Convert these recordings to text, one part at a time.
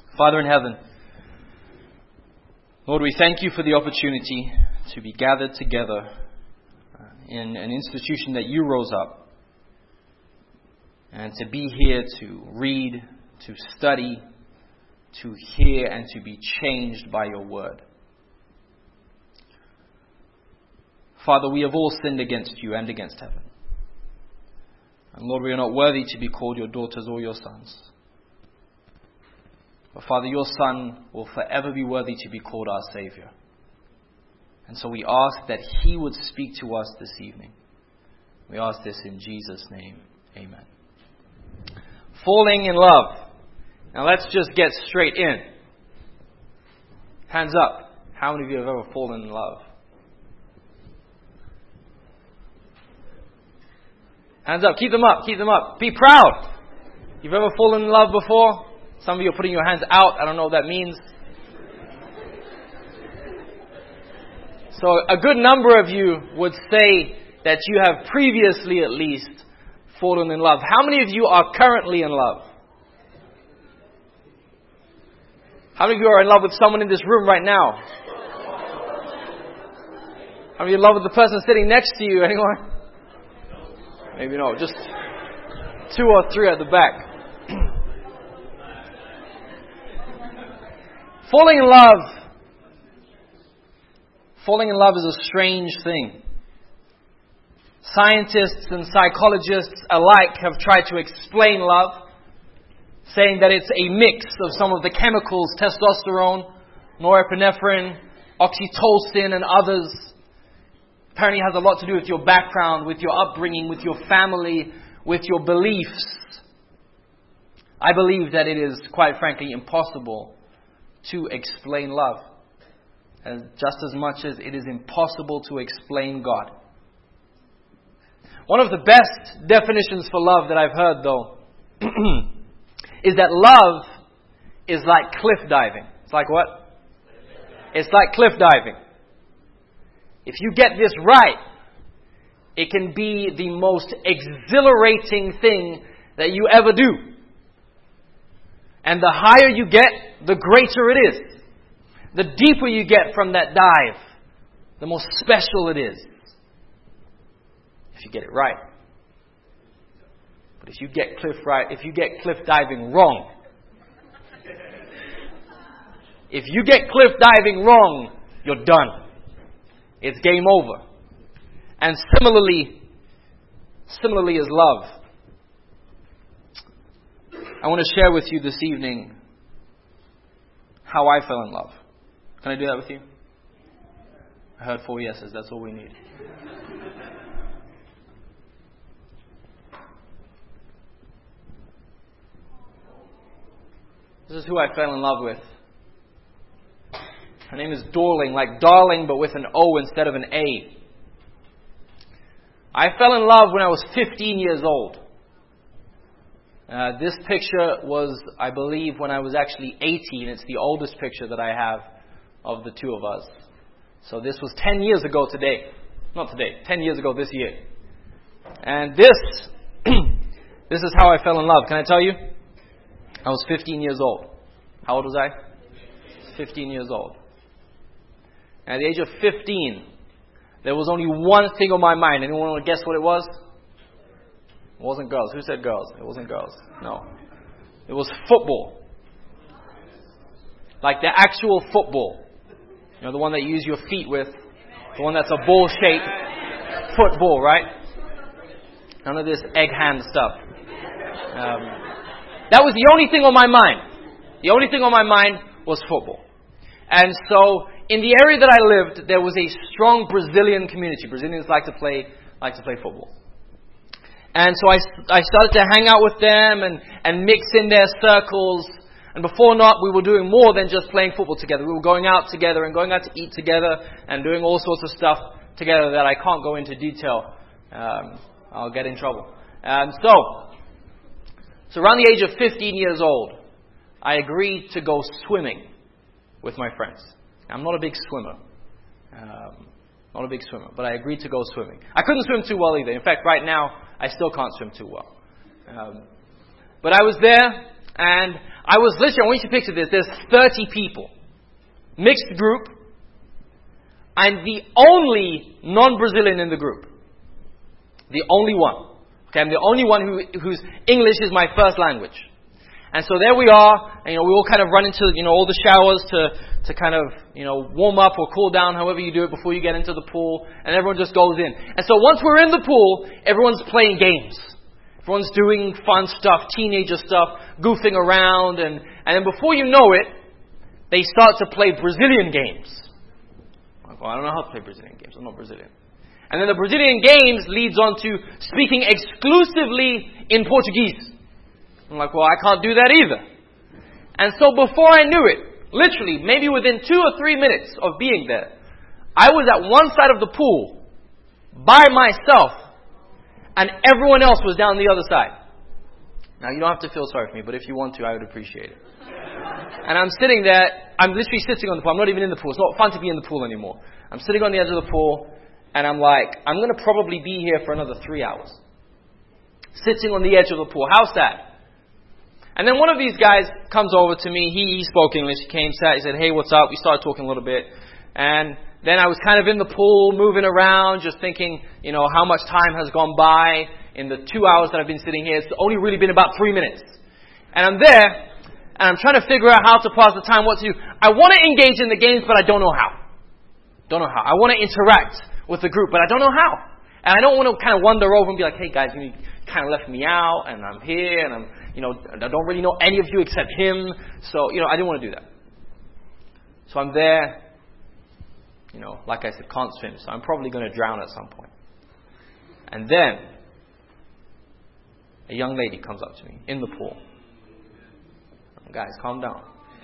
Father in heaven, Lord, we thank you for the opportunity to be gathered together in an institution that you rose up, and to be here to read, to study, to hear, and to be changed by your word. Father, we have all sinned against you and against heaven. And Lord, we are not worthy to be called your daughters or your sons. But Father, your Son will forever be worthy to be called our Savior. And so we ask that He would speak to us this evening. We ask this in Jesus' name. Amen. Falling in love. Now let's just get straight in. Hands up. How many of you have ever fallen in love? Hands up. Keep them up. Keep them up. Be proud. You've ever fallen in love before? Some of you are putting your hands out. I don't know what that means. So a good number of you would say that you have previously at least fallen in love. How many of you are currently in love? How many of you are in love with someone in this room right now? How many of you are in love with the person sitting next to you? Anyone? Maybe no. Just 2 or 3 at the back. Falling in love is a strange thing. Scientists and psychologists alike have tried to explain love, saying that it's a mix of some of the chemicals, testosterone, norepinephrine, oxytocin, and others. Apparently has a lot to do with your background, with your upbringing, with your family, with your beliefs. I believe that it is, quite frankly, impossible to explain love, and just as much as it is impossible to explain God. One of the best definitions for love that I've heard, though, is that love is like cliff diving. It's like what? It's like cliff diving. If you get this right, it can be the most exhilarating thing that you ever do. And the higher you get, the greater it is. The deeper you get from that dive, the more special it is. If you get it right. But if you get cliff diving wrong, if you get cliff diving wrong, you're done. It's game over. And similarly is love. I want to share with you this evening how I fell in love. Can I do that with you? I heard 4 yeses. That's all we need. This is who I fell in love with. Her name is Dorling, like darling, but with an O instead of an A. I fell in love when I was 15 years old. This picture was, I believe, when I was actually 18. It's the oldest picture that I have of the two of us. So this was 10 years ago today. Not today, 10 years ago this year. And this is how I fell in love. Can I tell you? I was 15 years old. How old was I? 15 years old. And at the age of 15, there was only one thing on my mind. Anyone want to guess what it was? It wasn't girls. Who said girls? It wasn't girls. No. It was football. Like the actual football. You know, the one that you use your feet with. The one that's a ball-shaped football, right? None of this egg hand stuff. That was the only thing on my mind. The only thing on my mind was football. And so, in the area that I lived, there was a strong Brazilian community. Brazilians like to play football. And so I started to hang out with them and mix in their circles. And before not, we were doing more than just playing football together. We were going out together and going out to eat together and doing all sorts of stuff together that I can't go into detail. I'll get in trouble. And so around the age of 15 years old, I agreed to go swimming with my friends. I'm not a big swimmer. But I agreed to go swimming. I couldn't swim too well either. In fact, right now, I still can't swim too well. But I was there, and I want you to picture this. There's 30 people. Mixed group. I'm the only non-Brazilian in the group. The only one. Okay, I'm the only one whose English is my first language. And so there we are, and we all kind of run into all the showers to kind of warm up or cool down, however you do it before you get into the pool, and everyone just goes in. And so once we're in the pool, everyone's playing games. Everyone's doing fun stuff, teenager stuff, goofing around, and then before you know it, they start to play Brazilian games. Well, I don't know how to play Brazilian games. I'm not Brazilian. And then the Brazilian games leads on to speaking exclusively in Portuguese. I'm like, well, I can't do that either. And so before I knew it, literally, maybe within 2 or 3 minutes of being there, I was at one side of the pool by myself, and everyone else was down the other side. Now, you don't have to feel sorry for me, but if you want to, I would appreciate it. And I'm sitting there, I'm literally sitting on the pool. I'm not even in the pool. It's not fun to be in the pool anymore. I'm sitting on the edge of the pool, and I'm like, I'm going to probably be here for another 3 hours. Sitting on the edge of the pool. How sad. And then one of these guys comes over to me. He spoke English. He came, sat, he said, hey, what's up? We started talking a little bit. And then I was kind of in the pool, moving around, just thinking, how much time has gone by in the 2 hours that I've been sitting here. It's only really been about 3 minutes. And I'm there, and I'm trying to figure out how to pass the time, what to do. I want to engage in the games, but I don't know how. I want to interact with the group, but I don't know how. And I don't want to kind of wander over and be like, hey guys, you kind of left me out, and I'm here, and I don't really know any of you except him. So, I didn't want to do that. So I'm there, like I said, can't swim, so I'm probably going to drown at some point. And then, a young lady comes up to me in the pool. Guys, calm down.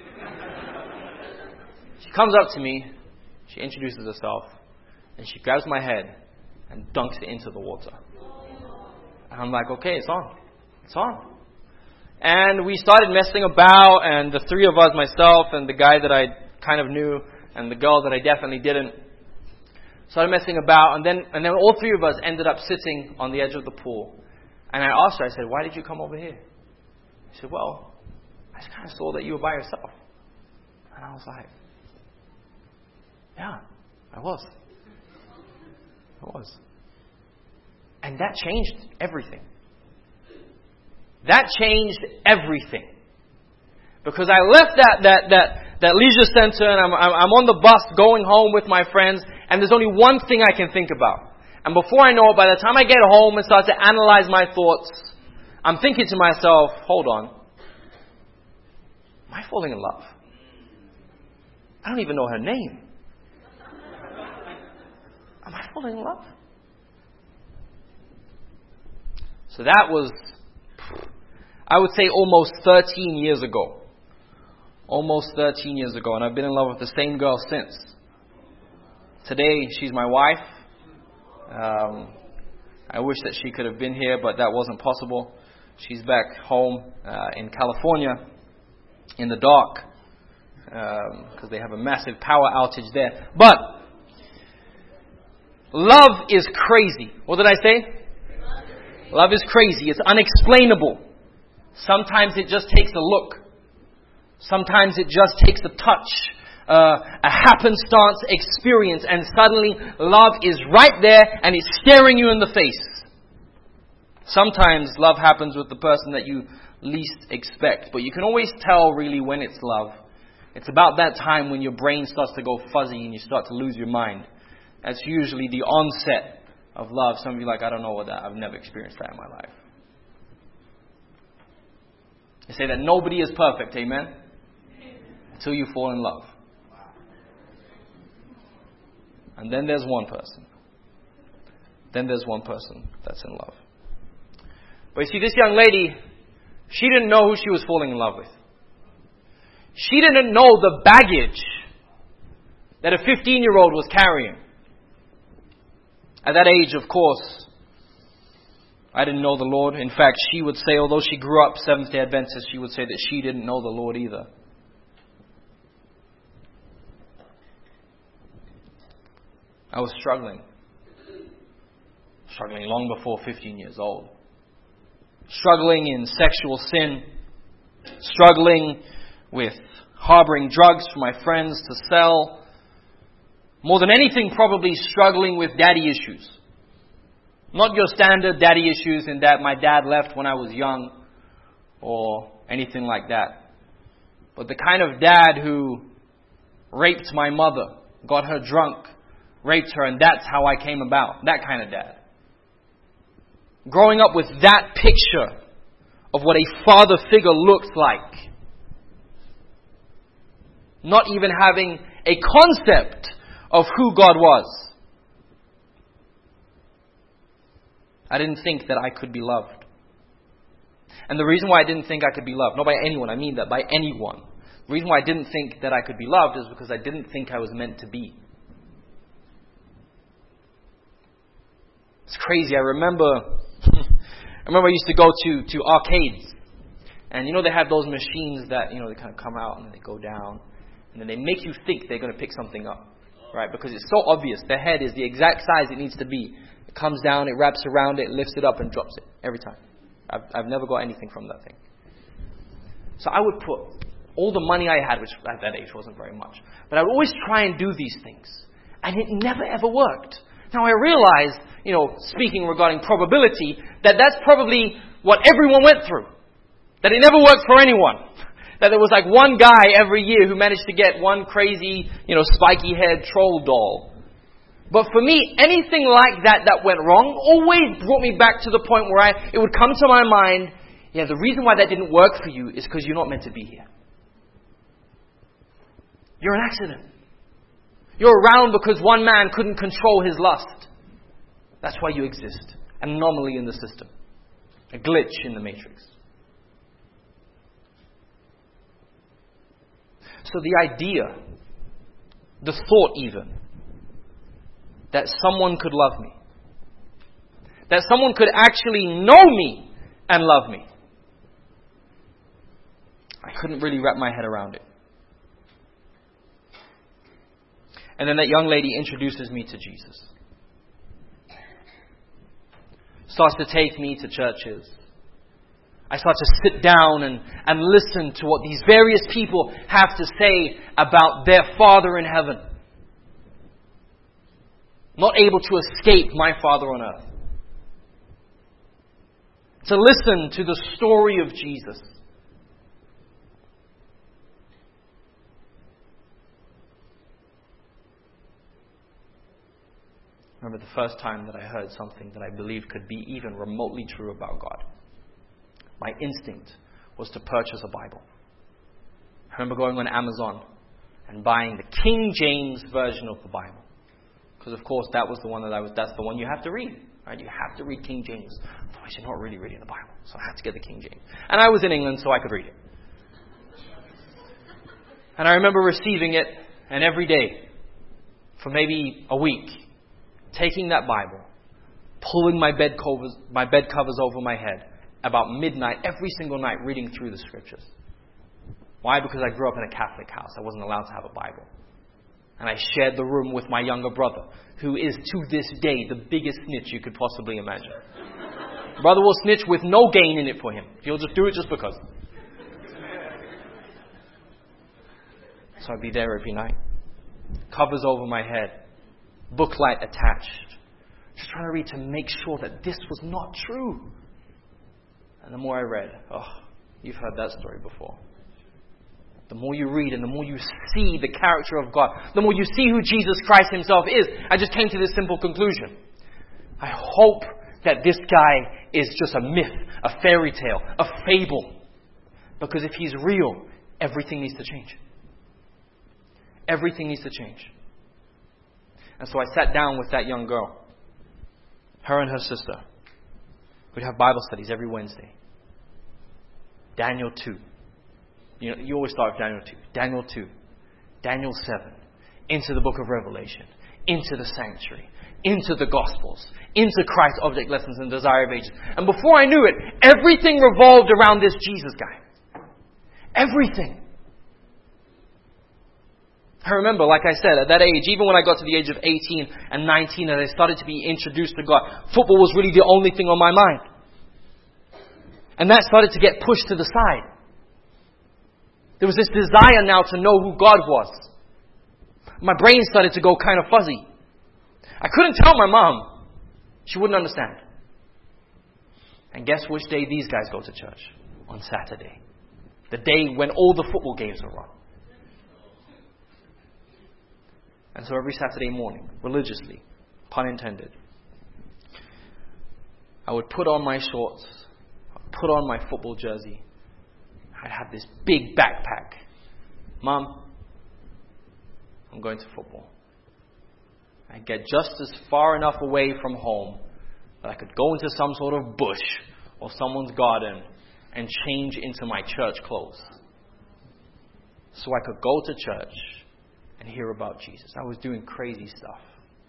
She comes up to me, she introduces herself, and she grabs my head and dunks it into the water. And I'm like, okay, it's on. It's on. And we started messing about, and the three of us, myself and the guy that I kind of knew, and the girl that I definitely didn't, started messing about, and then all three of us ended up sitting on the edge of the pool. And I asked her, I said, why did you come over here? She said, well, I just kind of saw that you were by yourself. And I was like, yeah, I was. And that changed everything. That changed everything. Because I left that leisure center, and I'm on the bus going home with my friends, and there's only one thing I can think about. And before I know it, by the time I get home and start to analyze my thoughts, I'm thinking to myself, hold on. Am I falling in love? I don't even know her name. Am I falling in love? So that was, I would say, almost 13 years ago. Almost 13 years ago. And I've been in love with the same girl since. Today, she's my wife. I wish that she could have been here, but that wasn't possible. She's back home in California in the dark because they have a massive power outage there. But love is crazy. What did I say? Love is crazy. It's unexplainable. Sometimes it just takes a look. Sometimes it just takes a touch. A happenstance experience, and suddenly love is right there and it's staring you in the face. Sometimes love happens with the person that you least expect, but you can always tell really when it's love. It's about that time when your brain starts to go fuzzy and you start to lose your mind. That's usually the onset of love. Some of you are like, I don't know what that. I've never experienced that in my life. They say that nobody is perfect, amen? Until you fall in love. And then there's one person. Then there's one person that's in love. But you see, this young lady, she didn't know who she was falling in love with. She didn't know the baggage that a 15-year-old was carrying. At that age, of course, I didn't know the Lord. In fact, she would say, although she grew up Seventh-day Adventist, she would say that she didn't know the Lord either. I was struggling long before 15 years old. Struggling in sexual sin, Struggling with harboring drugs for my friends to sell. More than anything, probably struggling with daddy issues. Not your standard daddy issues in that my dad left when I was young or anything like that. But the kind of dad who raped my mother, got her drunk, raped her, and that's how I came about. That kind of dad. Growing up with that picture of what a father figure looks like. Not even having a concept of who God was. I didn't think that I could be loved. And the reason why I didn't think I could be loved, not by anyone, I mean that by anyone. The reason why I didn't think that I could be loved is because I didn't think I was meant to be. It's crazy. I remember I used to go to arcades. And they have those machines that, they kind of come out and they go down. And then they make you think they're going to pick something up. Right? Because it's so obvious. The head is the exact size it needs to be. It comes down, it wraps around it, lifts it up and drops it. Every time. I've never got anything from that thing. So I would put all the money I had, which at that age wasn't very much. But I would always try and do these things. And it never ever worked. Now I realized, speaking regarding probability, that that's probably what everyone went through. That it never worked for anyone. That there was like one guy every year who managed to get one crazy, spiky head troll doll. But for me, anything like that went wrong always brought me back to the point where it would come to my mind, the reason why that didn't work for you is because you're not meant to be here. You're an accident. You're around because one man couldn't control his lust. That's why you exist. An anomaly in the system. A glitch in the matrix. So the idea, the thought even, that someone could love me, that someone could actually know me and love me, I couldn't really wrap my head around it. And then that young lady introduces me to Jesus. Starts to take me to churches. I start to sit down and listen to what these various people have to say about their Father in heaven. Not able to escape my Father on earth. To listen to the story of Jesus. I remember the first time that I heard something that I believed could be even remotely true about God. My instinct was to purchase a Bible. I remember going on Amazon and buying the King James version of the Bible. Because of course that was the one that's the one you have to read. Right? You have to read King James. Otherwise you're not really reading the Bible. So I had to get the King James. And I was in England so I could read it. And I remember receiving it, and every day, for maybe a week, taking that Bible, pulling my bed covers over my head, about midnight, every single night, reading through the scriptures. Why? Because I grew up in a Catholic house. I wasn't allowed to have a Bible. And I shared the room with my younger brother, who is to this day the biggest snitch you could possibly imagine. Brother will snitch with no gain in it for him. He'll just do it just because. So I'd be there every night. Covers over my head. Book light attached. Just trying to read to make sure that this was not true. And the more I read, you've heard that story before. The more you read and the more you see the character of God, the more you see who Jesus Christ himself is, I just came to this simple conclusion. I hope that this guy is just a myth, a fairy tale, a fable. Because if he's real, everything needs to change. Everything needs to change. And so I sat down with that young girl. Her and her sister. We'd have Bible studies every Wednesday. Daniel 2. You always start with Daniel 2. Daniel 2. Daniel 7. Into the book of Revelation. Into the sanctuary. Into the Gospels. Into Christ's object lessons and desire of ages. And before I knew it, everything revolved around this Jesus guy. Everything. I remember, like I said, at that age, even when I got to the age of 18 and 19 and I started to be introduced to God, football was really the only thing on my mind. And that started to get pushed to the side. There was this desire now to know who God was. My brain started to go kind of fuzzy. I couldn't tell my mom. She wouldn't understand. And guess which day these guys go to church? On Saturday. The day when all the football games are on. And so every Saturday morning, religiously, pun intended, I would put on my shorts, I'd put on my football jersey. I'd have this big backpack. Mom, I'm going to football. I'd get just as far enough away from home that I could go into some sort of bush or someone's garden and change into my church clothes. So I could go to church and hear about Jesus. I was doing crazy stuff.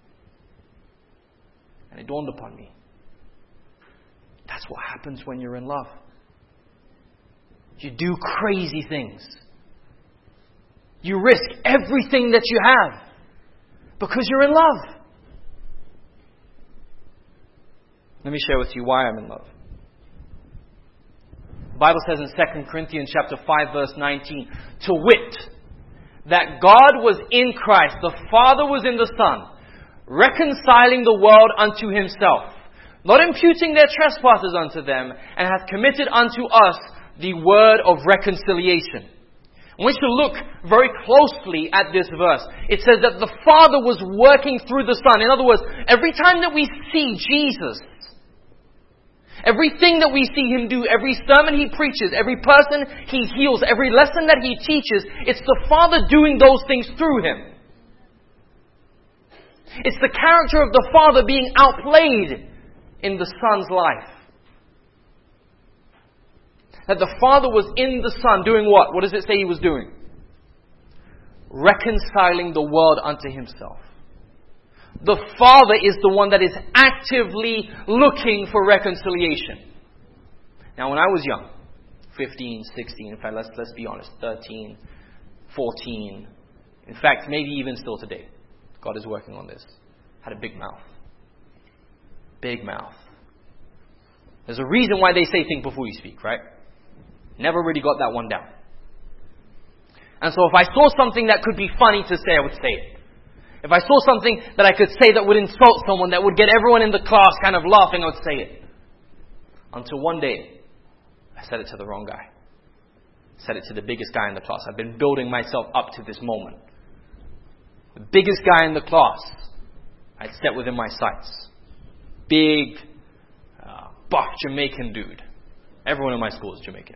And it dawned upon me. That's what happens when you're in love. You do crazy things. You risk everything that you have because you're in love. Let me share with you why I'm in love. The Bible says in 2 Corinthians chapter 5 verse 19, to wit, that God was in Christ, the Father was in the Son, reconciling the world unto Himself, not imputing their trespasses unto them, and hath committed unto us the word of reconciliation. I want you to look very closely at this verse. It says that the Father was working through the Son. In other words, every time that we see Jesus, everything that we see Him do, every sermon He preaches, every person He heals, every lesson that He teaches, it's the Father doing those things through Him. It's the character of the Father being outplayed in the Son's life. That the Father was in the Son doing what? What does it say He was doing? Reconciling the world unto Himself. The Father is the one that is actively looking for reconciliation. Now when I was young, 15, 16, in fact let's be honest, 13, 14, in fact maybe even still today, God is working on this, had a big mouth. Big mouth. There's a reason why they say think before you speak, right? Never really got that one down. And so if I saw something that could be funny to say, I would say it. If I saw something that I could say that would insult someone, that would get everyone in the class kind of laughing, I would say it. Until one day, I said it to the wrong guy. I said it to the biggest guy in the class. I've been building myself up to this moment. The biggest guy in the class, I'd set within my sights. Big, buff Jamaican dude. Everyone in my school is Jamaican.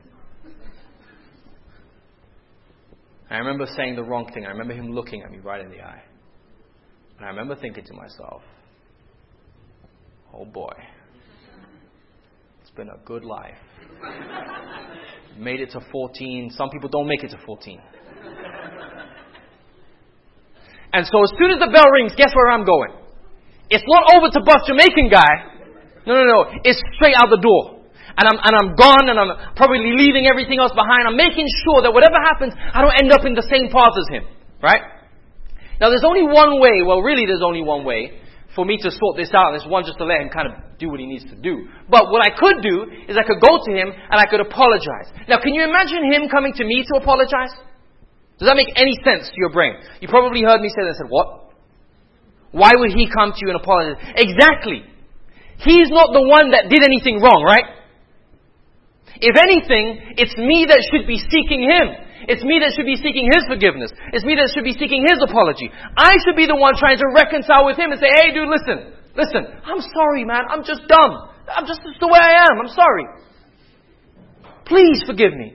I remember saying the wrong thing. I remember him looking at me right in the eye. And I remember thinking to myself, oh boy, it's been a good life. Made it to 14. Some people don't make it to 14. And so as soon as the bell rings, guess where I'm going? It's not over to bust Jamaican guy. No. It's straight out the door. And I'm gone, and I'm probably leaving everything else behind. I'm making sure that whatever happens, I don't end up in the same path as him. Right? Now there's only one way, well really there's only one way for me to sort this out. There's one just to let him kind of do what he needs to do. But what I could do is I could go to him and I could apologize. Now can you imagine him coming to me to apologize? Does that make any sense to your brain? You probably heard me say that and said, what? Why would he come to you and apologize? Exactly. He's not the one that did anything wrong, right? If anything, it's me that should be seeking him. It's me that should be seeking his forgiveness. It's me that should be seeking his apology. I should be the one trying to reconcile with him and say, hey dude, listen, I'm sorry man, I'm just dumb. It's the way I am, I'm sorry. Please forgive me.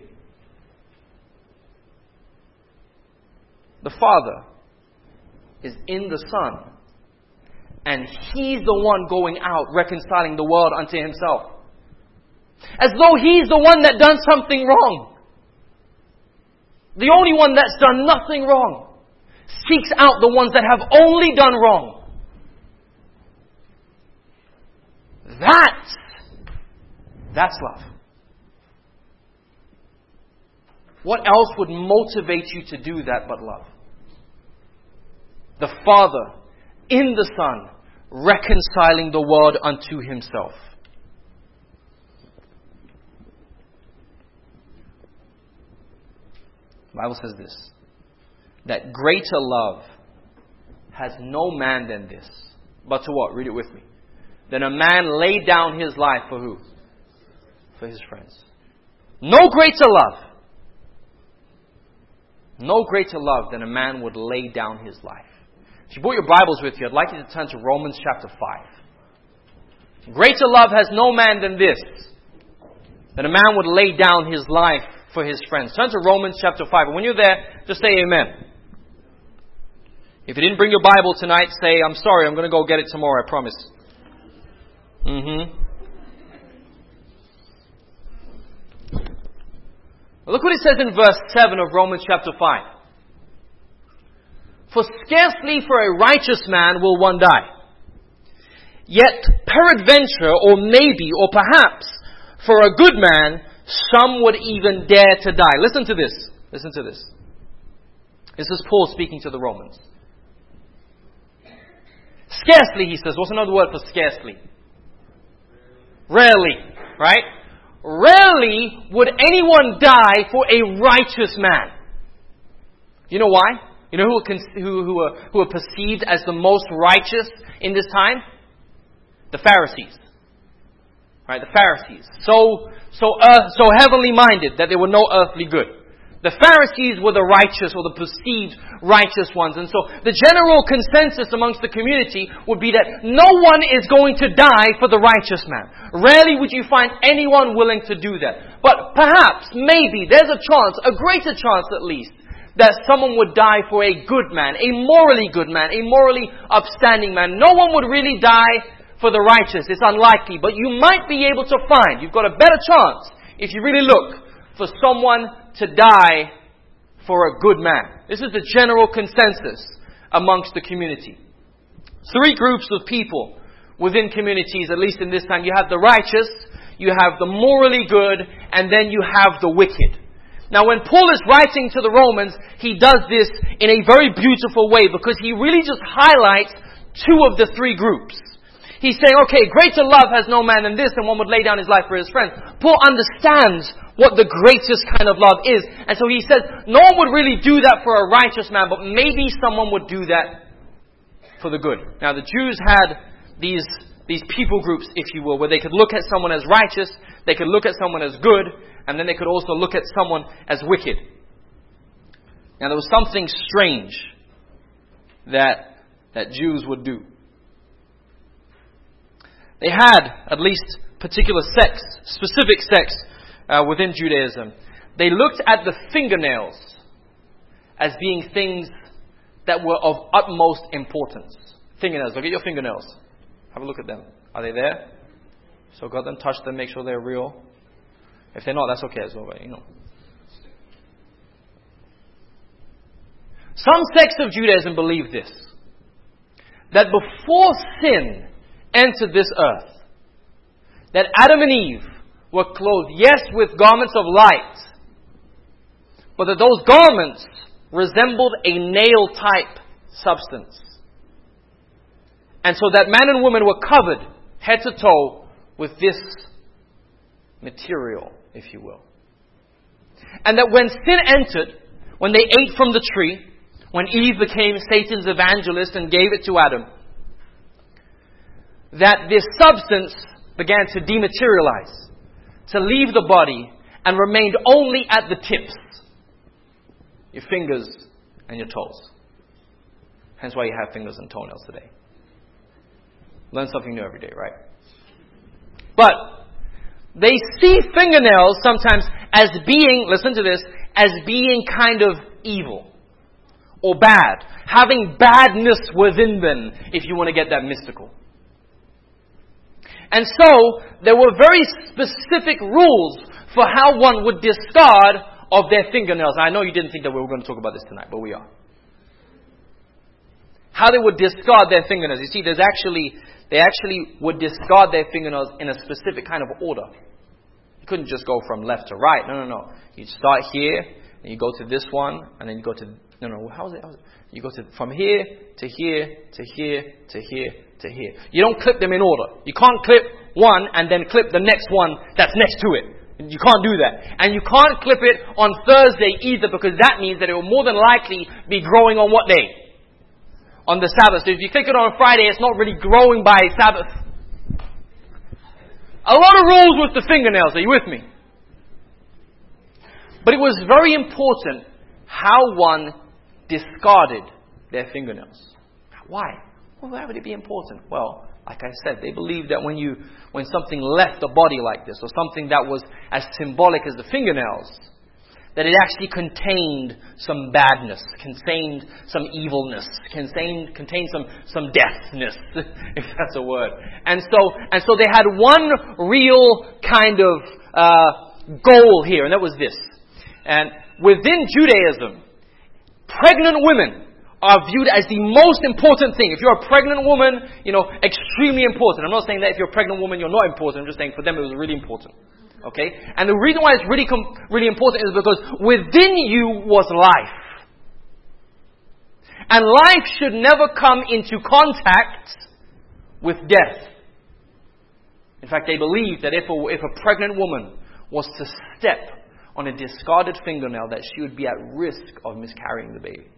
The Father is in the Son, and He's the one going out reconciling the world unto Himself. As though He's the one that done something wrong. The only one that's done nothing wrong. Seeks out the ones that have only done wrong. That's love. What else would motivate you to do that but love? The Father in the Son reconciling the world unto Himself. The Bible says this, that greater love has no man than this. But to what? Read it with me. Than a man lay down his life for who? For his friends. No greater love. No greater love than a man would lay down his life. If you brought your Bibles with you, I'd like you to turn to Romans chapter 5. Greater love has no man than this, that a man would lay down his life for his friends. Turn to Romans chapter 5. And when you're there, just say amen. If you didn't bring your Bible tonight, say, I'm sorry, I'm going to go get it tomorrow, I promise. Look what it says in verse 7 of Romans chapter 5. For scarcely for a righteous man will one die. Yet peradventure, or maybe, or perhaps, for a good man, some would even dare to die. Listen to this. Listen to this. This is Paul speaking to the Romans. Scarcely, he says. What's another word for scarcely? Rarely. Right? Rarely would anyone die for a righteous man. You know why? You know who are perceived as the most righteous in this time? The Pharisees. Right? The Pharisees. So heavenly minded that they were no earthly good. The Pharisees were the righteous or the perceived righteous ones. And so the general consensus amongst the community would be that no one is going to die for the righteous man. Rarely would you find anyone willing to do that. But perhaps, maybe, there's a chance, a greater chance at least, that someone would die for a good man, a morally good man, a morally upstanding man. No one would really die for the righteous. It's unlikely. But you might be able to find, you've got a better chance, if you really look, for someone to die for a good man. This is the general consensus amongst the community. Three groups of people within communities, at least in this time. You have the righteous, you have the morally good, and then you have the wicked. Now when Paul is writing to the Romans, he does this in a very beautiful way because he really just highlights two of the three groups. He's saying, okay, greater love has no man than this, and one would lay down his life for his friends. Paul understands what the greatest kind of love is. And so he says, no one would really do that for a righteous man, but maybe someone would do that for the good. Now the Jews had these people groups, if you will, where they could look at someone as righteous, they could look at someone as good, and then they could also look at someone as wicked. Now there was something strange that Jews would do. They had at least particular sects, specific sects within Judaism. They looked at the fingernails as being things that were of utmost importance. Fingernails. Look at your fingernails. Have a look at them. Are they there? So got them, touch them, make sure they're real. If they're not, that's okay as well, but you know. Some sects of Judaism believe this. That before sin entered this earth, that Adam and Eve were clothed, yes, with garments of light, but that those garments resembled a nail-type substance. And so that man and woman were covered head to toe with this material, if you will. And that when sin entered, when they ate from the tree, when Eve became Satan's evangelist and gave it to Adam, that this substance began to dematerialize, to leave the body, and remained only at the tips, your fingers and your toes. Hence why you have fingers and toenails today. Learn something new every day, right? But they see fingernails sometimes as being, listen to this, as being kind of evil or bad, having badness within them, if you want to get that mystical. And so, there were very specific rules for how one would discard of their fingernails. I know you didn't think that we were going to talk about this tonight, but we are. How they would discard their fingernails. You see, they actually would discard their fingernails in a specific kind of order. You couldn't just go from left to right. No. You'd start here, and you go to this one, and then you go to... How is it? You go from here, to here, to here, to here, to here. You don't clip them in order. You can't clip one and then clip the next one that's next to it. You can't do that. And you can't clip it on Thursday either, because that means that it will more than likely be growing on what day? On the Sabbath. So if you clip it on Friday, it's not really growing by Sabbath. A lot of rules with the fingernails. Are you with me? But it was very important how one discarded their fingernails. Why? Well, why would it be important? Well, like I said, they believed that when something left the body like this, or something that was as symbolic as the fingernails, that it actually contained some badness, contained some evilness, contained some deathness, if that's a word. And so they had one real kind of goal here, and that was this. And within Judaism, pregnant women are viewed as the most important thing. If you're a pregnant woman, extremely important. I'm not saying that if you're a pregnant woman, you're not important. I'm just saying for them it was really important. Okay? And the reason why it's really important is because within you was life. And life should never come into contact with death. In fact, they believed that if a pregnant woman was to step on a discarded fingernail, that she would be at risk of miscarrying the baby.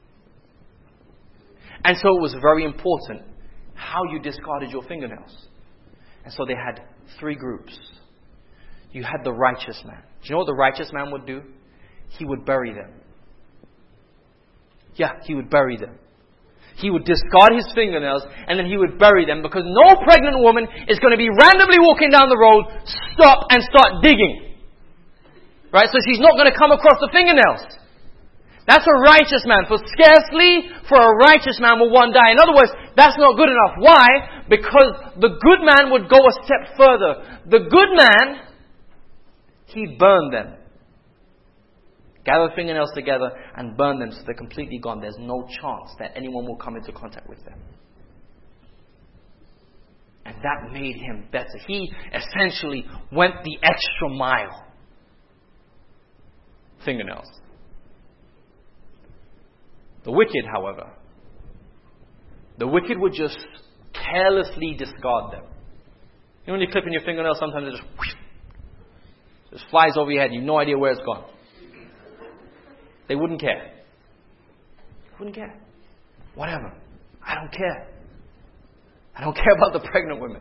And so it was very important how you discarded your fingernails. And so they had 3 groups. You had the righteous man. Do you know what the righteous man would do? He would bury them. Yeah, he would bury them. He would discard his fingernails and then he would bury them, because no pregnant woman is going to be randomly walking down the road, stop and start digging. Right? So she's not going to come across the fingernails. That's a righteous man. For scarcely for a righteous man will one die. In other words, that's not good enough. Why? Because the good man would go a step further. The good man, he'd burn them. Gather fingernails together and burn them so they're completely gone. There's no chance that anyone will come into contact with them. And that made him better. He essentially went the extra mile. Fingernails. The wicked, however, would just carelessly discard them. You know when you're clipping your fingernails, sometimes it just flies over your head. You have no idea where it's gone. They wouldn't care. Whatever. I don't care. I don't care about the pregnant women.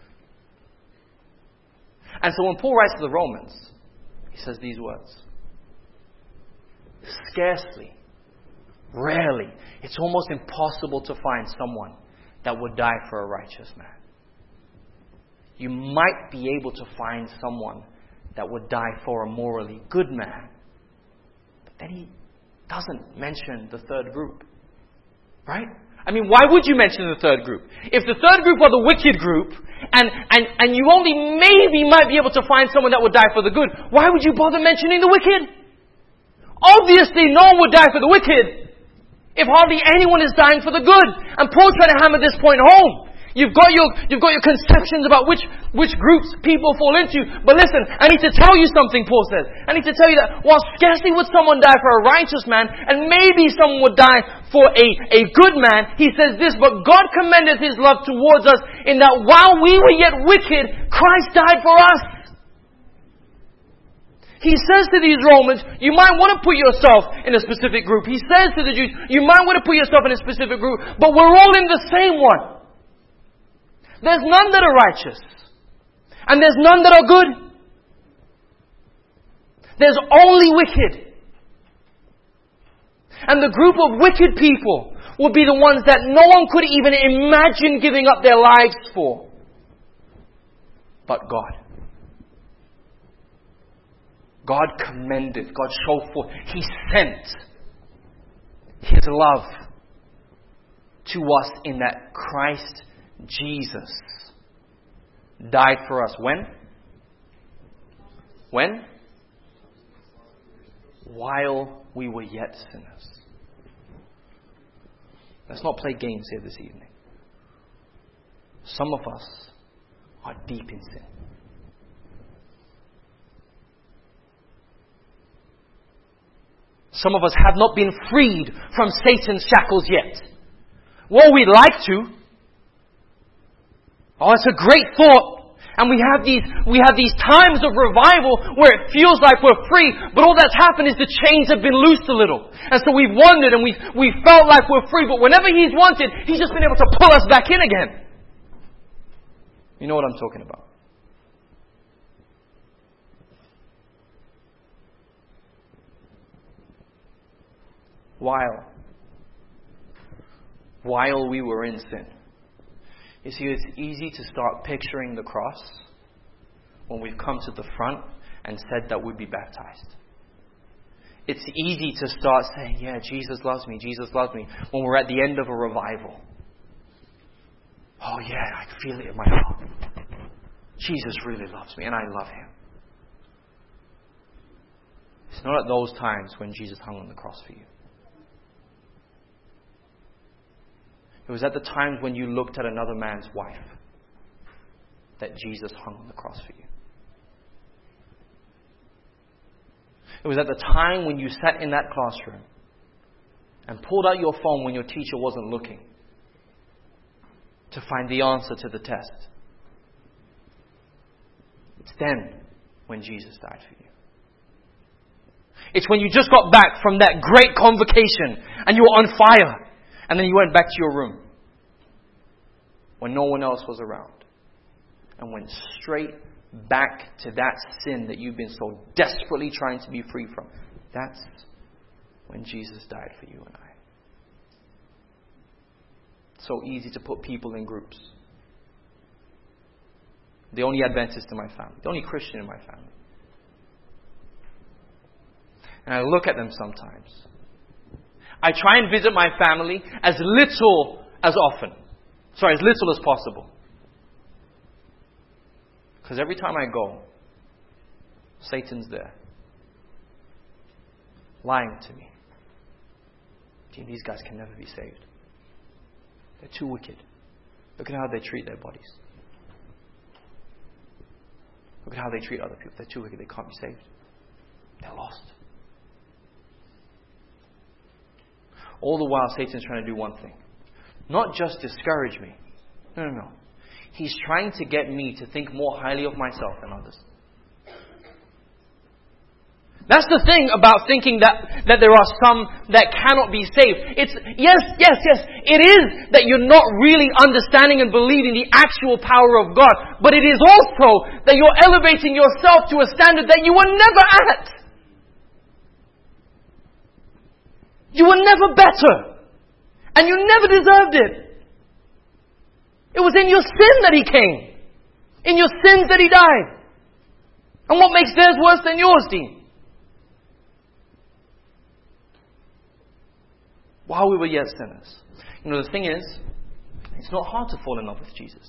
And so when Paul writes to the Romans, he says these words. Scarcely, rarely, it's almost impossible to find someone that would die for a righteous man. You might be able to find someone that would die for a morally good man. But then he doesn't mention the third group. Right? I mean, why would you mention the third group? If the third group are the wicked group, and you only maybe might be able to find someone that would die for the good, why would you bother mentioning the wicked? Obviously, no one would die for the wicked if hardly anyone is dying for the good. And Paul's trying to hammer this point home. You've got your conceptions about which groups people fall into. But listen, I need to tell you something, Paul says. I need to tell you that while scarcely would someone die for a righteous man, and maybe someone would die for a good man, he says this, but God commended His love towards us in that while we were yet wicked, Christ died for us. He says to these Romans, you might want to put yourself in a specific group. He says to the Jews, you might want to put yourself in a specific group, but we're all in the same one. There's none that are righteous. And there's none that are good. There's only wicked. And the group of wicked people will be the ones that no one could even imagine giving up their lives for. But God. God commended, God showed forth, He sent His love to us in that Christ Jesus died for us. When? When? While we were yet sinners. Let's not play games here this evening. Some of us are deep in sin. Some of us have not been freed from Satan's shackles yet. Well, we'd like to. Oh, it's a great thought. And we have these times of revival where it feels like we're free, but all that's happened is the chains have been loosed a little. And so we've wandered and we felt like we're free, but whenever He's wanted, He's just been able to pull us back in again. You know what I'm talking about. While we were in sin. You see, it's easy to start picturing the cross when we've come to the front and said that we'd be baptized. It's easy to start saying, yeah, Jesus loves me, Jesus loves me, when we're at the end of a revival. Oh yeah, I can feel it in my heart. Jesus really loves me and I love Him. It's not at those times when Jesus hung on the cross for you. It was at the times when you looked at another man's wife that Jesus hung on the cross for you. It was at the time when you sat in that classroom and pulled out your phone when your teacher wasn't looking to find the answer to the test. It's then when Jesus died for you. It's when you just got back from that great convocation and you were on fire. And then you went back to your room when no one else was around and went straight back to that sin that you've been so desperately trying to be free from. That's when Jesus died for you and I. It's so easy to put people in groups. The only Adventist in my family, the only Christian in my family. And I look at them sometimes. I try and visit my family as little as possible. Because every time I go, Satan's there. Lying to me. Gee, these guys can never be saved. They're too wicked. Look at how they treat their bodies. Look at how they treat other people. They're too wicked. They can't be saved. They're lost. All the while, Satan's trying to do one thing. Not just discourage me. No. He's trying to get me to think more highly of myself than others. That's the thing about thinking that there are some that cannot be saved. It's, yes, it is that you're not really understanding and believing the actual power of God. But it is also that you're elevating yourself to a standard that you were never at. You were never better. And you never deserved it. It was in your sin that He came. In your sins that He died. And what makes theirs worse than yours, Dean? While we were yet sinners. You know, the thing is, it's not hard to fall in love with Jesus.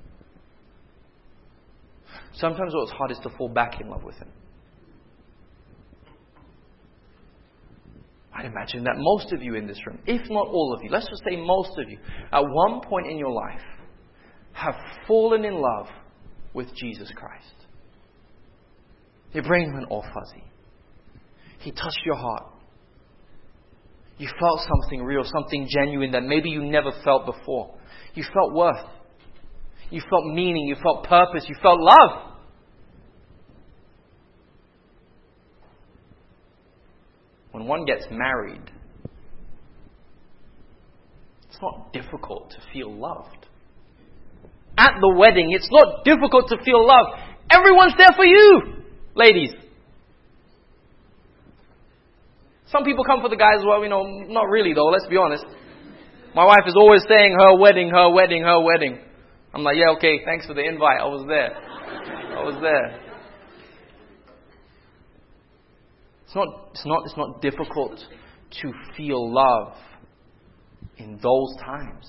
Sometimes what's hard is to fall back in love with Him. I'd imagine that most of you in this room, if not all of you, let's just say most of you, at one point in your life, have fallen in love with Jesus Christ. Your brain went all fuzzy. He touched your heart. You felt something real, something genuine that maybe you never felt before. You felt worth. You felt meaning. You felt purpose. You felt love. When one gets married, it's not difficult to feel loved. At the wedding, it's not difficult to feel loved. Everyone's there for you, ladies. Some people come for the guys, well, not really though, let's be honest. My wife is always saying her wedding. I'm like, yeah, okay, thanks for the invite. I was there. It's not difficult to feel love in those times.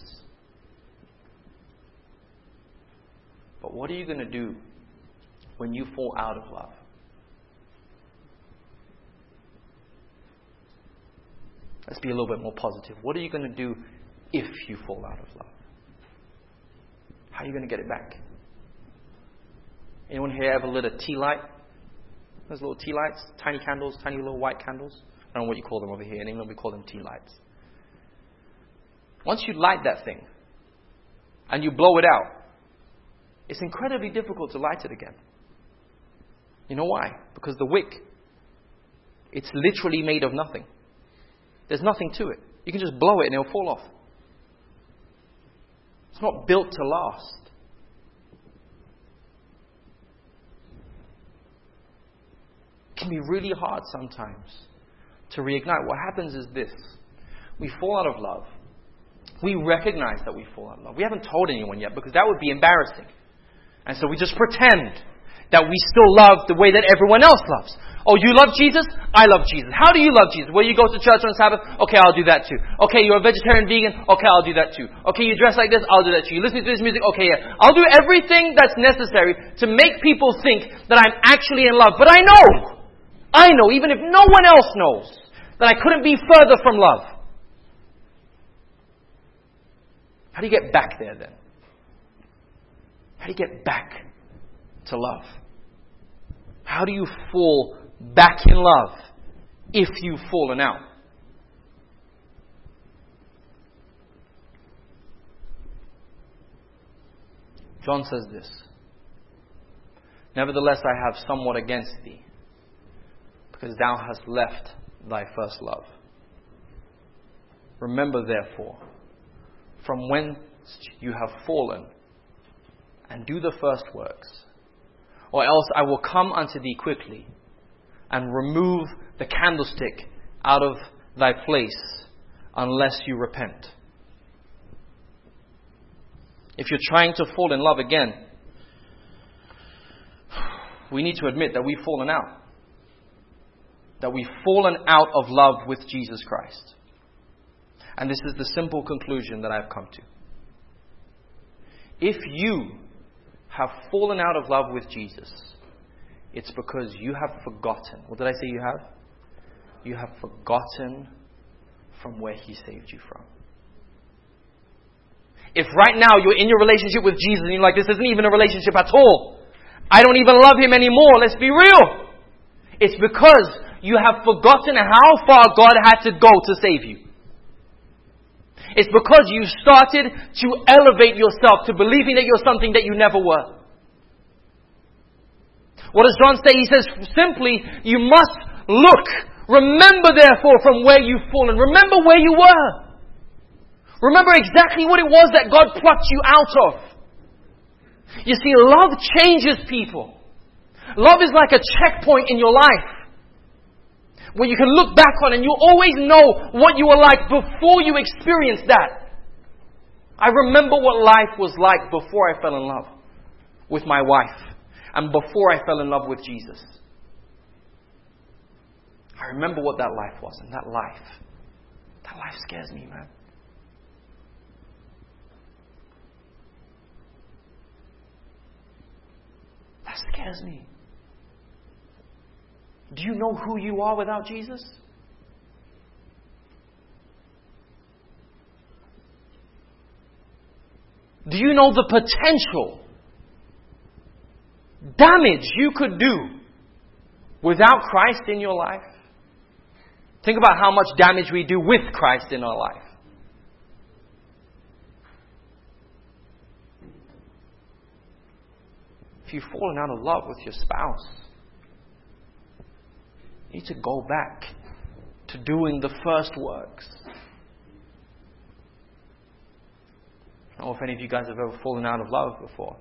But what are you going to do when you fall out of love? Let's be a little bit more positive. What are you going to do if you fall out of love? How are you going to get it back? Anyone here ever lit a tea light? Those little tea lights, tiny candles, tiny little white candles. I don't know what you call them over here. In England we call them tea lights. Once you light that thing and you blow it out, it's incredibly difficult to light it again. You know why? Because the wick, it's literally made of nothing. There's nothing to it. You can just blow it and it'll fall off. It's not built to last. It can be really hard sometimes to reignite. What happens is this. We fall out of love. We recognize that we fall out of love. We haven't told anyone yet because that would be embarrassing. And so we just pretend that we still love the way that everyone else loves. Oh, you love Jesus? I love Jesus. How do you love Jesus? Well, you go to church on Sabbath? Okay, I'll do that too. Okay, you're a vegetarian, vegan? Okay, I'll do that too. Okay, you dress like this? I'll do that too. You listen to this music? Okay, yeah. I'll do everything that's necessary to make people think that I'm actually in love. But I know, even if no one else knows, that I couldn't be further from love. How do you get back there then? How do you get back to love? How do you fall back in love if you've fallen out? John says this. Nevertheless, I have somewhat against thee, because thou hast left thy first love. Remember therefore, from whence you have fallen, and do the first works, or else I will come unto thee quickly, and remove the candlestick out of thy place, unless you repent. If you're trying to fall in love again, we need to admit that we've fallen out. That we've fallen out of love with Jesus Christ. And this is the simple conclusion that I've come to. If you have fallen out of love with Jesus, it's because you have forgotten. What did I say you have? You have forgotten from where He saved you from. If right now you're in your relationship with Jesus and you're like, this isn't even a relationship at all. I don't even love Him anymore. Let's be real. It's because you have forgotten how far God had to go to save you. It's because you started to elevate yourself to believing that you're something that you never were. What does John say? He says simply, you must look. Remember therefore from where you've fallen. Remember where you were. Remember exactly what it was that God plucked you out of. You see, love changes people. Love is like a checkpoint in your life, where you can look back on and you always know what you were like before you experienced that. I remember what life was like before I fell in love with my wife and before I fell in love with Jesus. I remember what that life was, and that life scares me, man. That scares me. Do you know who you are without Jesus? Do you know the potential damage you could do without Christ in your life? Think about how much damage we do with Christ in our life. If you've fallen out of love with your spouse, you need to go back to doing the first works. I don't know if any of you guys have ever fallen out of love before,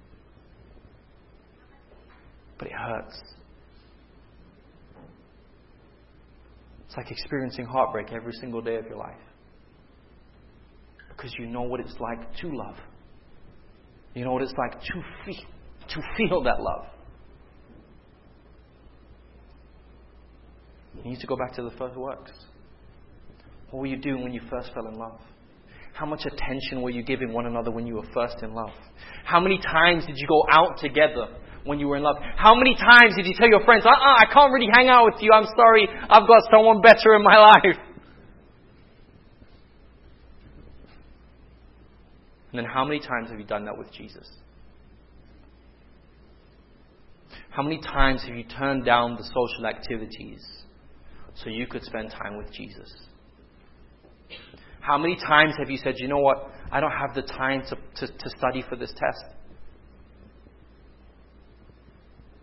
but it hurts. It's like experiencing heartbreak every single day of your life, because you know what it's like to love. You know what it's like to feel that love. You need to go back to the first works. What were you doing when you first fell in love? How much attention were you giving one another when you were first in love? How many times did you go out together when you were in love? How many times did you tell your friends, I can't really hang out with you, I'm sorry, I've got someone better in my life? And then how many times have you done that with Jesus? How many times have you turned down the social activities so you could spend time with Jesus? How many times have you said, you know what, I don't have the time to study for this test.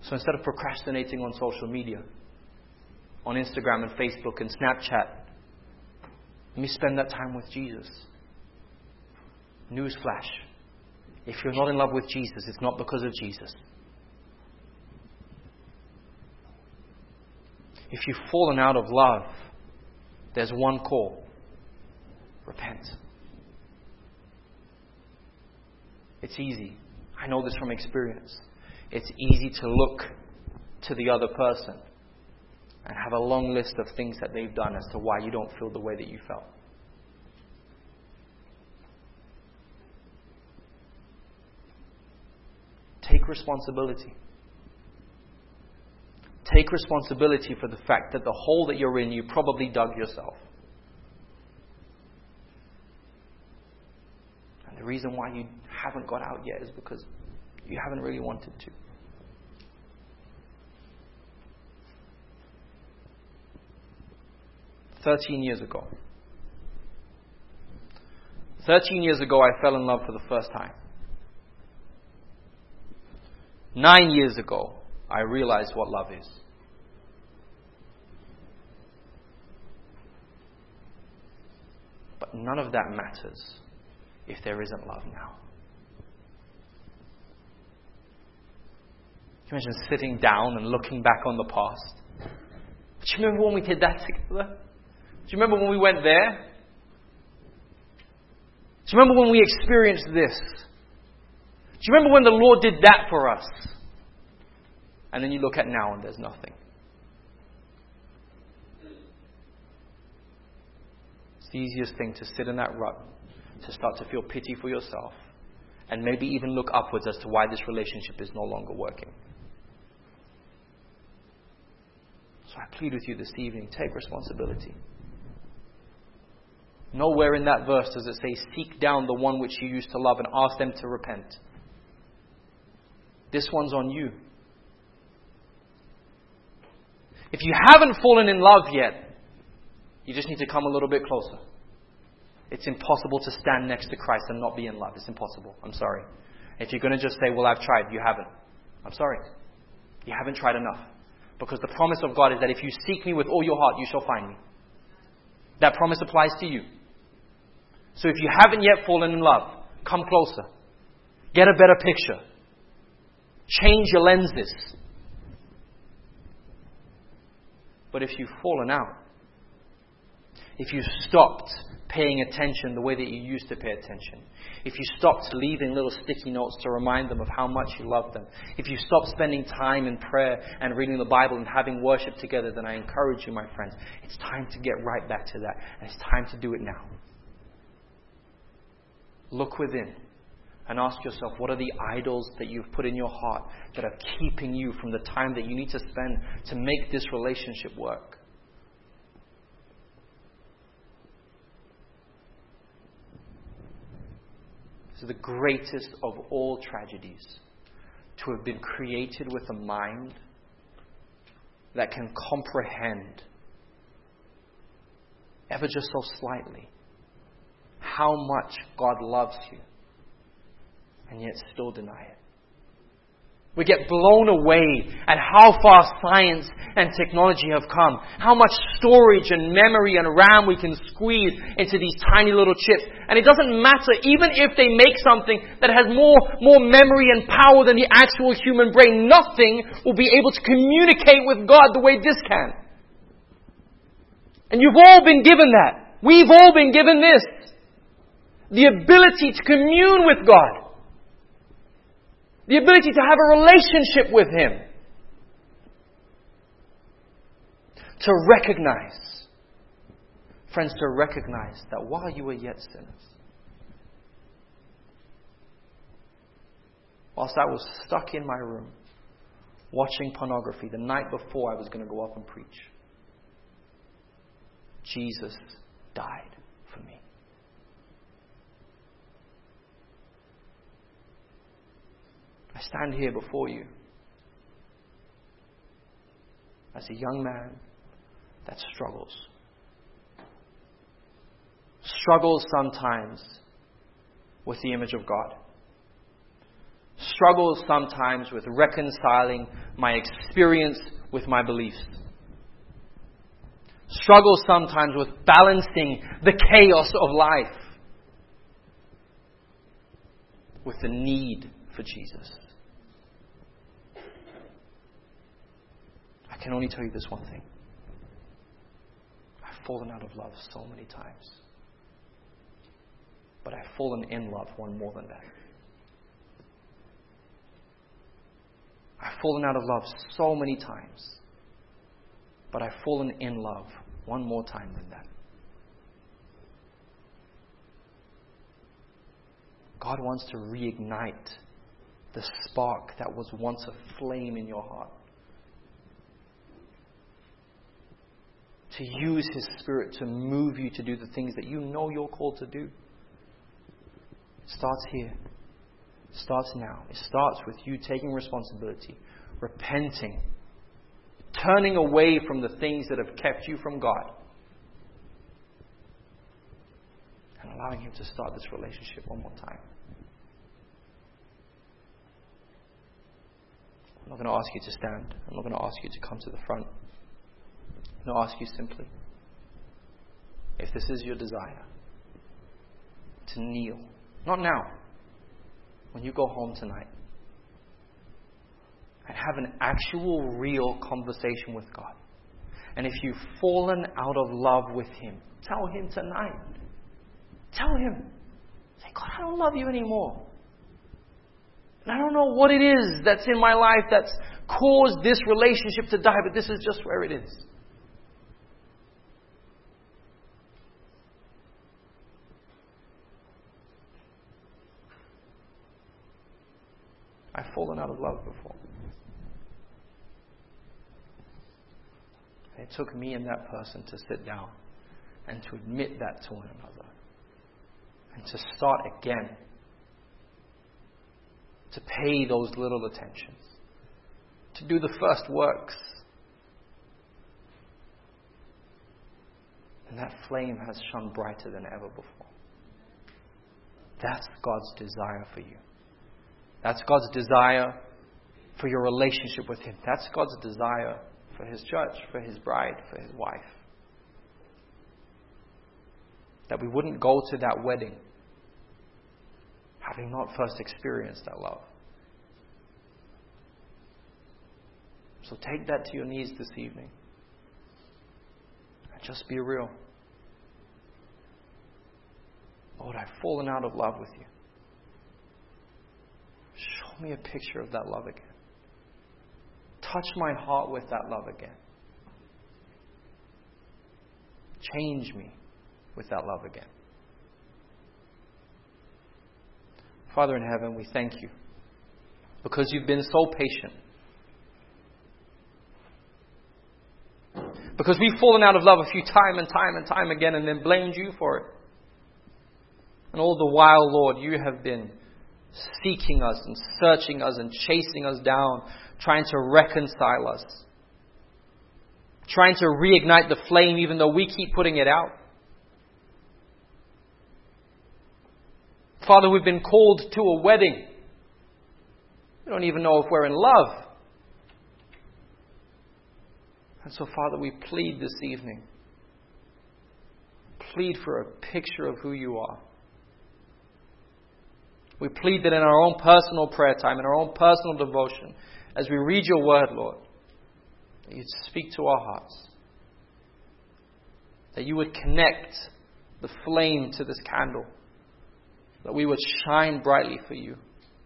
So instead of procrastinating on social media, on Instagram and Facebook and Snapchat, let me spend that time with Jesus. Newsflash. If you're not in love with Jesus, it's not because of Jesus. If you've fallen out of love, there's one call. Repent. It's easy. I know this from experience. It's easy to look to the other person and have a long list of things that they've done as to why you don't feel the way that you felt. Take responsibility. Take responsibility for the fact that the hole that you're in, you probably dug yourself. And the reason why you haven't got out yet is because you haven't really wanted to. "13 years ago. 13 years ago, I fell in love for the first time. 9 years ago, I realized what love is. But none of that matters if there isn't love now." Can you imagine sitting down and looking back on the past? Do you remember when we did that together? Do you remember when we went there? Do you remember when we experienced this? Do you remember when the Lord did that for us? And then you look at now and there's nothing. It's the easiest thing to sit in that rut, to start to feel pity for yourself, and maybe even look upwards as to why this relationship is no longer working. So I plead with you this evening, take responsibility. Nowhere in that verse does it say, seek down the one which you used to love and ask them to repent. This one's on you. If you haven't fallen in love yet, you just need to come a little bit closer. It's impossible to stand next to Christ and not be in love. It's impossible. I'm sorry. If you're going to just say, well, I've tried, you haven't. I'm sorry. You haven't tried enough. Because the promise of God is that if you seek me with all your heart, you shall find me. That promise applies to you. So if you haven't yet fallen in love, come closer. Get a better picture. Change your lenses. But if you've fallen out, if you stopped paying attention the way that you used to pay attention, if you stopped leaving little sticky notes to remind them of how much you love them, if you stopped spending time in prayer and reading the Bible and having worship together, then I encourage you, my friends, it's time to get right back to that. And it's time to do it now. Look within and ask yourself, what are the idols that you've put in your heart that are keeping you from the time that you need to spend to make this relationship work? This is the greatest of all tragedies, to have been created with a mind that can comprehend, ever just so slightly, how much God loves you, and yet still deny it. We get blown away at how far science and technology have come. How much storage and memory and RAM we can squeeze into these tiny little chips. And it doesn't matter, even if they make something that has more memory and power than the actual human brain, nothing will be able to communicate with God the way this can. And you've all been given that. We've all been given this. The ability to commune with God. The ability to have a relationship with Him. To recognize. Friends, to recognize that while you were yet sinners, whilst I was stuck in my room watching pornography the night before I was going to go up and preach, Jesus died for me. I stand here before you as a young man that struggles. Struggles sometimes with the image of God. struggles sometimes with reconciling my experience with my beliefs. Struggles sometimes with balancing the chaos of life with the need for Jesus. I can only tell you this one thing. I've fallen out of love so many times. But I've fallen in love one more than that. I've fallen out of love so many times. But I've fallen in love one more time than that. God wants to reignite the spark that was once a flame in your heart. To use His Spirit to move you to do the things that you know you're called to do. It starts here. It starts now. It starts with you taking responsibility, repenting, turning away from the things that have kept you from God, and allowing Him to start this relationship one more time. I'm not going to ask you to stand. I'm not going to ask you to come to the front. I'm going to ask you simply, if this is your desire, to kneel. Not now. When you go home tonight. And have an actual, real conversation with God. And if you've fallen out of love with Him, tell Him tonight. Tell Him. Say, God, I don't love you anymore. And I don't know what it is that's in my life that's caused this relationship to die, but this is just where it is. I've fallen out of love before. It took me and that person to sit down and to admit that to one another. And to start again. To pay those little attentions. To do the first works. And that flame has shone brighter than ever before. That's God's desire for you. That's God's desire for your relationship with Him. That's God's desire for His church, for His bride, for His wife. That we wouldn't go to that wedding having not first experienced that love. So take that to your knees this evening. And just be real. Lord, I've fallen out of love with you. Show me a picture of that love again. Touch my heart with that love again. Change me with that love again. Father in heaven, we thank you because you've been so patient. Because we've fallen out of love a few time again and then blamed you for it. And all the while, Lord, you have been seeking us and searching us and chasing us down, trying to reconcile us. Trying to reignite the flame even though we keep putting it out. Father, we've been called to a wedding. We don't even know if we're in love. And so, Father, we plead this evening. Plead for a picture of who you are. We plead that in our own personal prayer time, in our own personal devotion, as we read your word, Lord, that you'd speak to our hearts. That you would connect the flame to this candle. That we would shine brightly for you.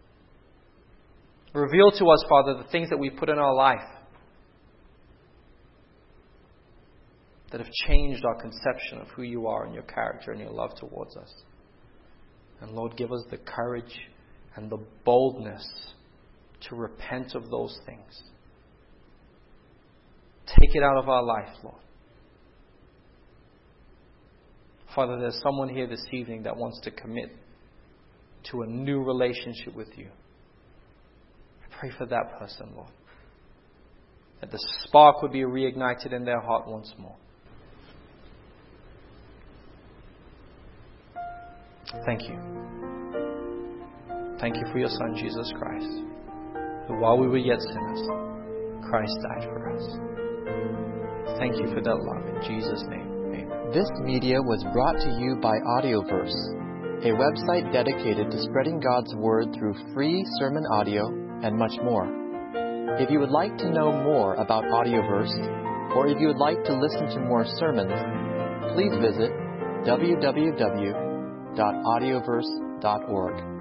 Reveal to us, Father, the things that we put in our life that have changed our conception of who you are and your character and your love towards us. And Lord, give us the courage and the boldness to repent of those things. Take it out of our life, Lord. Father, there's someone here this evening that wants to commit to a new relationship with you. I pray for that person, Lord. That the spark would be reignited in their heart once more. Thank you. Thank you for your Son, Jesus Christ, who while we were yet sinners, Christ died for us. Thank you for that love. In Jesus' name, amen. This media was brought to you by Audioverse, a website dedicated to spreading God's Word through free sermon audio and much more. If you would like to know more about Audioverse, or if you would like to listen to more sermons, please visit www.audioverse.org.